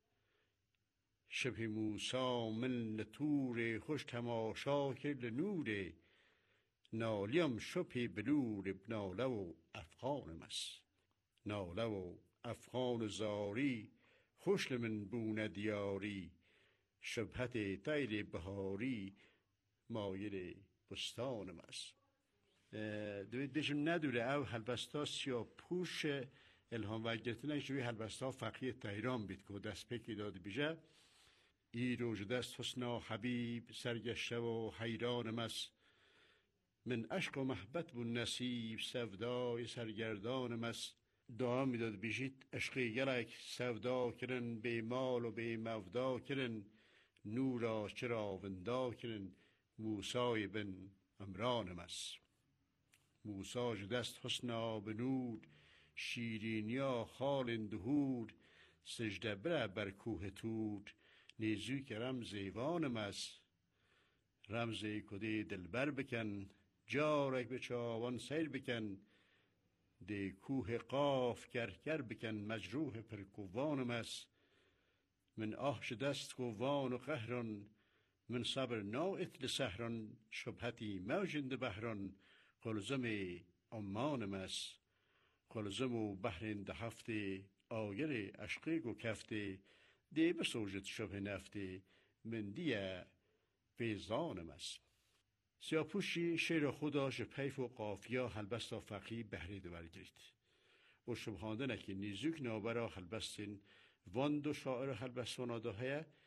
شبه موسی من لطور خوش تماشا کرد نور نالیم شبه بلور ناله و افغانم است ناله و افغان زاری خوش من بون دیاری شبهت طیر بهاری مایل بستانم است دوید بیشم ندوره او هلبستا سیاپوش الهام وگرتنه شوی هلبستا فقیه تهران بید که دست پکی داد بیجه ای روز دست حسنا حبیب سرگشته و حیرانم است من عشق و محبت و نصیب سودای سرگردانم است دعا میداد بیشید عشقی گلک سودا کرن به مال و به مفدا کرن نورا چرا وندا کرن موسی بن عمرانم است موسی دست حسنا به نور شیرینیا خال دهور سجده بره بر کوه تور نیزوی که رمز ایوانم است رمز کده دلبر بکن جارک به چاوان سیر بکن ده کوه قاف کرکر بکن مجروح پر کووانم است من آهش دست کووان و قهران من صبر ناعت لسهران شبهتی موجند بحران قلزم امانم است قلزم و بحرین ده هفته آگر عشقی گو کفته ده بسوجت شبه نفته من دیه فیضانم است سیاپوشی شعر خوداش پیف و قافیا هلبستا فقی بهره دو برگرید و شبهانده نکی نیزوک نابرا هلبستین وان دو شاعر هلبستان آده هیا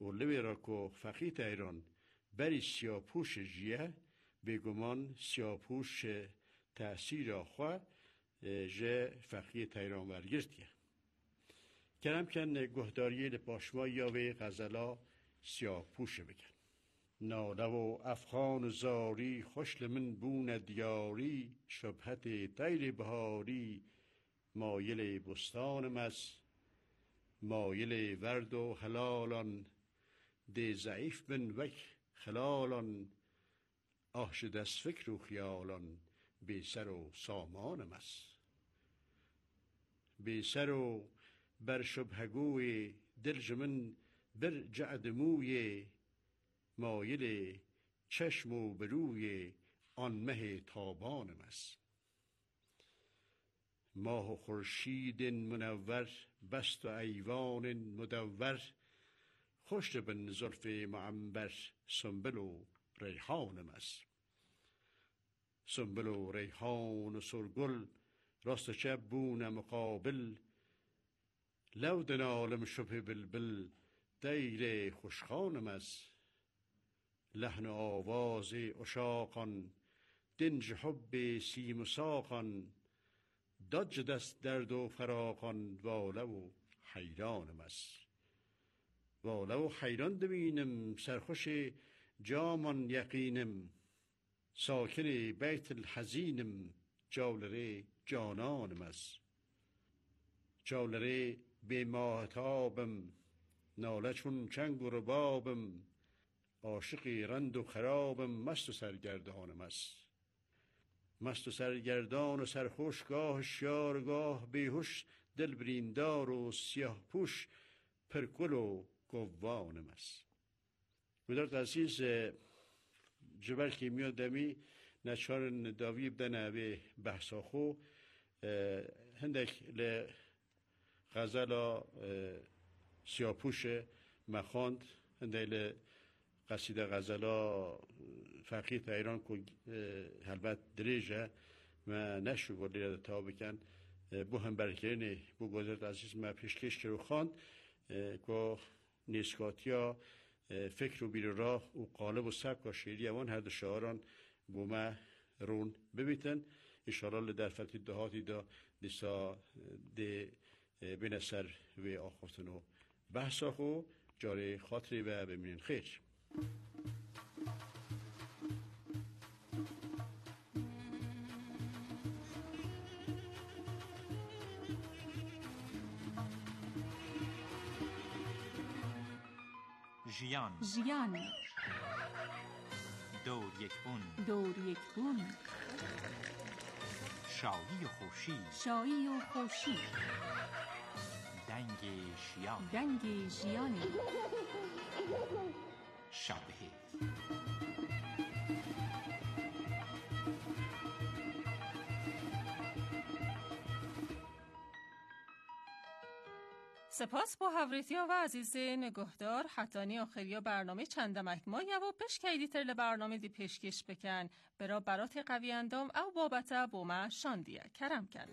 و لوی را که فقیت ایران بری سیاپوش جیه بگمان سیاپوش تأثیر آخوا جه فقیت ایران ورگرتیه کرم کن گهداری لپاشما یاوه غزلا سیاپوش بکن ناله و افغان و زاری خوشل من بون دیاری شبهت تیر بهاری مایل بستان مس مایل ورد و حلالان ده ضعیف بن وک خلالان آهش دست فکر و خیالان بی سر و سامان مس بی سر و بر شبهگوی دل جمن بر جعدموی مایل چشم و بروی آن مه تابان مس ماه و خورشید منور بست و ایوان مدور خوش بن زلف معنبر سنبل و ریحان مس سنبل و ریحان و سرگل راست چپ بون مقابل لو دنالم شبه بلبل دیر خوشخان مس لحن آواز اشاقان دنج حب سیم و ساقان داج دست درد و فراقان واله و حیران مس واله و حیران دبینم سرخوش جامان یقینم ساکن بیت الحزینم جولره جانان مس جولره به ماهتابم ناله چون چنگ و ربابم عاشقی رند و خرابم مست و سرگردانم است مست و سرگردان و سرخوشگاه شیارگاه بیهوش دل بریندار و سیاه پوش پرکل و گوانم است مدارت عزیز جبر که میاد دمی نچارن داوی بدنه به بحثا خو هندک ل غزلا سیاپوش مخاند هندک ل قصیده غزلا فقیت ایران که البته دریجه و نشو گلی تا بکن بو هم برکرینه بو گذرت عزیز ما پیشکش کرو خواند که نیسکاتیا فکر و بیر راه و قالب و سبک و شیری اوان هر دو شعاران بو ما رون ببیتن اشارال در فتح دهاتی دا دیسا دی بین سر و آخفتن و بحثا خو جاری خاطری و ببینین خیر ژیان ژیان دور یک بون دور یک بون شایی و خوشی شایی و خوشی دنگ ژیان دنگ ژیانی شبه سپاس با هوریتیا و عزیز نگهدار حتانی آخریا برنامه چندمک مایا و پشکیدی ترل برنامه دی پیشکش بکن برا برات قوی اندام او بابتا بوما شاندیه کرم کن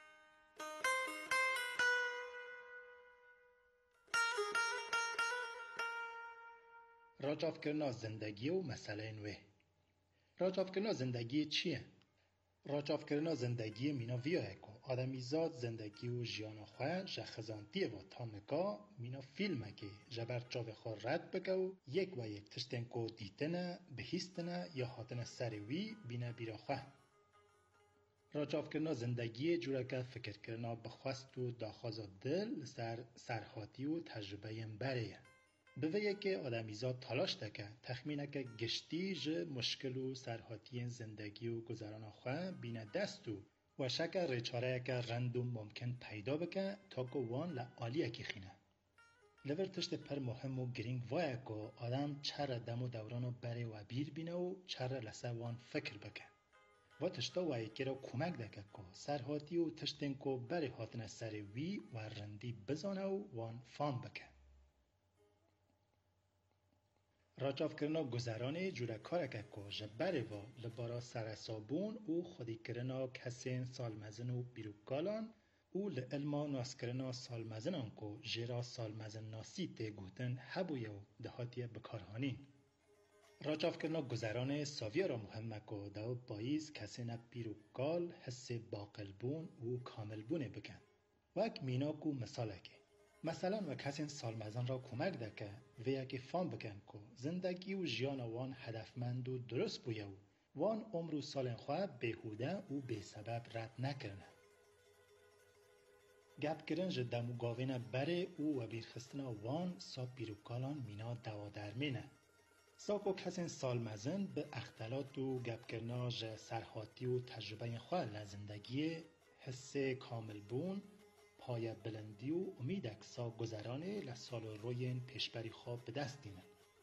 راجاف کرنا زندگی و مسئله نوه راجاف کرنا زندگی چیه؟ راجاف کرنا زندگی مینا ویاه که آدمی زاد زندگی و جیان خواه جه خزانتیه و تامکا مینا فیلمه که جبر چاوه خواه رد بگه و یک و یک تشتن که دیتنه بهیستنه یا حاتنه سروی بینه بیرا خواه راجاف کرنا زندگی جوره که فکر کرنا بخواست و داخوازا دل سر سرحاتی و تجربه بریه به ویه که آدمیزاد تلاش دکه تخمینه که گشتی جه مشکل و سرحاتی زندگی و گذران خواه بینه دست و و شکر ریچاره که رندوم ممکن پیدا بکه تا که وان لعالیه کی خینه لور تشت پر مهم و گرینگ وایه که آدم چر دم و دورانو بره و بیر بینه و چر لسه وان فکر بکه و تشتا وایه که را کمک دکه که سرحاتی و تشتن که بره هاتنه سر وی و رندی بزانه و وان فام بکه راجاف کرنا گذرانه جوره کاره که که جبره و لبارا سر سابون و خودی کرنا کسین سالمزن و بیروکالان او لعلما ناسکرنا سالمزنان کو جرا سالمزن ناسی ته گوتن هبویو دهاتیه بکارهانین. راجاف کرنا گذران ساویا را مهمه کو دو باییز کسی نه پیروکال حس باقل بون و کامل بونه بکن. وک مینا کو مثاله که. مثلا و کسی سالمزن را کمک دکه و یکی فهم بکن کو زندگی و جیان وان هدفمند و درست بویو وان عمر و سالن خواه بهوده و به سبب رد نکرنه. گپ کرن جه دمو گاوین بره او و بیرخستنا وان سا پیروکالان مینا دوا درمینه. ساکو کسی سالمزن به اختلاط و گپ کرنا جه سرحاتی و تجربه خواه لزندگی حس کامل بون پای بلندی و امید اکسا گذرانه لسال روین پیشبری خواب به دست دینه.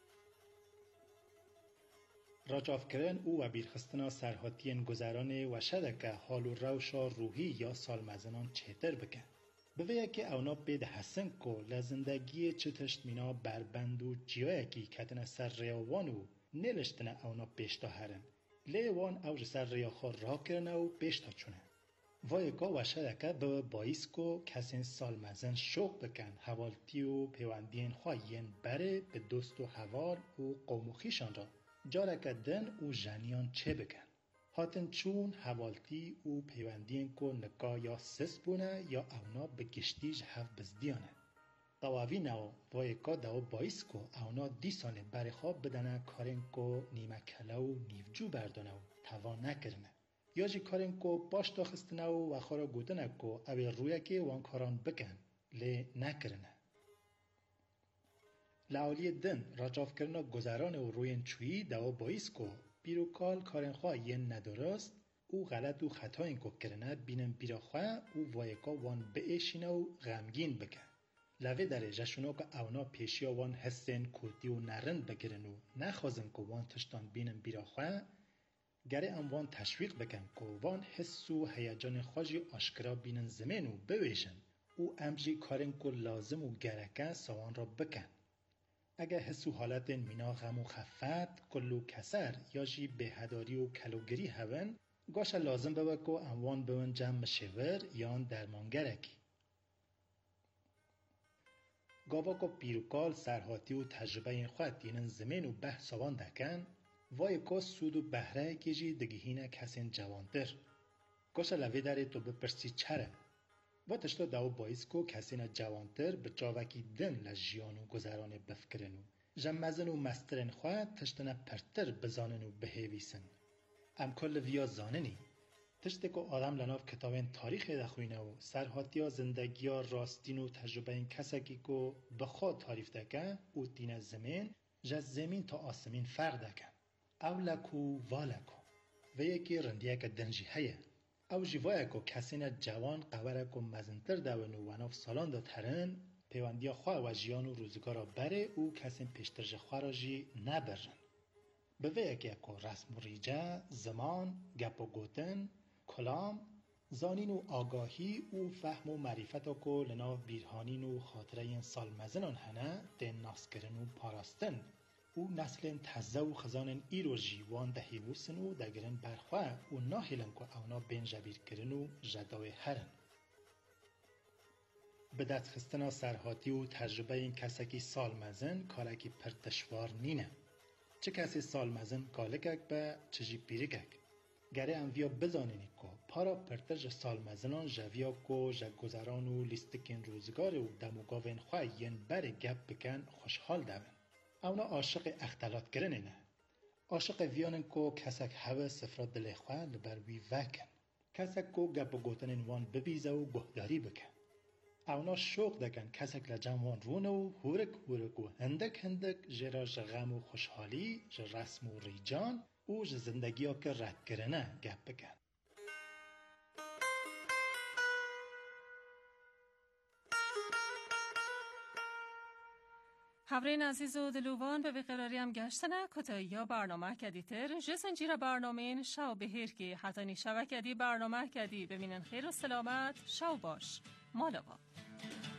راجاف کرن او و بیرخستنا سرحاتین گذرانه و شدکه حال و روشا روحی یا سالمزنان چهتر بکن. بویه که اونا بید حسن کو لزندگی چتشت مینا بربند و جیایه که کتن سر ریاوانو نلشتن اونا پیشتا هرن. لیوان اوج سر ریاخار را کرنه و پیشتا چونه. وایگا و شدکه به باییس کو کسی سالمزن شوق بکن حوالتی و پیوندین خواهین بره به دوست و حوال و قوم و خیشان را جارکه دن و جنیان چه بکن. هاتن چون حوالتی و پیوندین کو نکا یا سس بونه یا اونا به گشتیج هف بزدیانه. قواوی نو وایگا دو باییس کو اونا دی ساله بره خواب بدنه کارن کو نیمه کله و نیوجو بردانه و توان نکرنه. یا جی کارن کو باش داخستنه و خارا گوتنه کو اوی رویه که وان کاران بکن لی نکرنه. لعالی دن راجاف کرنا گذران و روین چویی دوا باییس کو بیروکال کارن خواه ین ندارست او غلط و خطاین کو کرنه بینن بیرا خواه او وایکا وان بایشینه و غمگین بکن. لوه داره جشونا که اونا پیشیا وان حسن کودی و نرند بگرن و نخوازن که وان تشتان بینن بیرا خواه گره ام وان تشویق بکن که وان حس و هیجان خواجی آشکرا بینن زمین و بویشن او امجی کارن که لازم و گرکه سوان را بکن. اگه حس و حالت مینا غم و خفت کلو کسر یا جی بهداری و کلوگری هون گاشه لازم بوه که اموان بون جمع شور یا درمانگرکی. گاوا که پیروکال سرحاتی و تجربه این خواهد دینن زمین و به سوان دکن وای که سود و بهره کجی دگیهینه کسین جوانتر. گاشه لوی داره تو بپرسی چره؟ و تشتا داو باییس که کسین جوانتر به جاوکی دن لجیان و گذران بفکرن و جمزن و مسترن خواه تشتنه پرتر بزانن و بهیویسن. ام کل ویا زاننی. تشتی که آدم لناف کتابین تاریخ دخوینه و سرحاتی ها زندگی ها راستین و تجربه این کسکی که بخواد تعریف دکن او دین زمین جز زمین تا آسمین فرق دکن. او لکو والکو و یکی رندیه که دنجی هیه. او جیوایه که کسین جوان قوره که مزنتر دون و وناف سالان دا ترن پیوندی خواه و جیان و روزگارا بره او کسین پیشترج خواه را جی نبرن. به ویه که که رسم و ریجه، زمان، گپ و گوتن، کلام، زانین و آگاهی و فهم و معرفت که لناف بیرهانین و خاطره این سال مزنان هنه دین ناس کرن و پاراستن. او نسل تزه و خزان ایرو جیوان ده هیوسن و دگرن برخواه و ناهیلن که اونا بین جبیر کرن و جداوی هرن. به دست خستنا سرحاتی و تجربه این کسکی سالمزن کارکی پرتشوار نینه. چه کسی سالمزن کالکک به چجی پیرکک. گره انویا بزانینی که پارا پرتج سالمزنان جویا که جگذران و لیستکین روزگار و دموگاوین خواه ین بر گپ بکن خوشحال دون. اونا عاشق اختلاط کرنه نه. عاشق ویانن که کسک هوا سفرات دل خواه لبر وی وکن. کسک که گپ و گوتن وان ببیزه و گهداری بکن. اونا شوق دکن کسک لجموان رونه و هورک هورک و هندک هندک جرا جغم و خوشحالی جر رسم و ریجان و جر زندگی ها که رد کرنه گپ بکن. حورین عزیز و دلوان به بقراری هم گشتنه کتایی یا برنامه کدیتر جسن جیره برنامه شو بهیر که حتانی شوه کدی برنامه کدی ببینن خیر و سلامت شو باش مالاوا.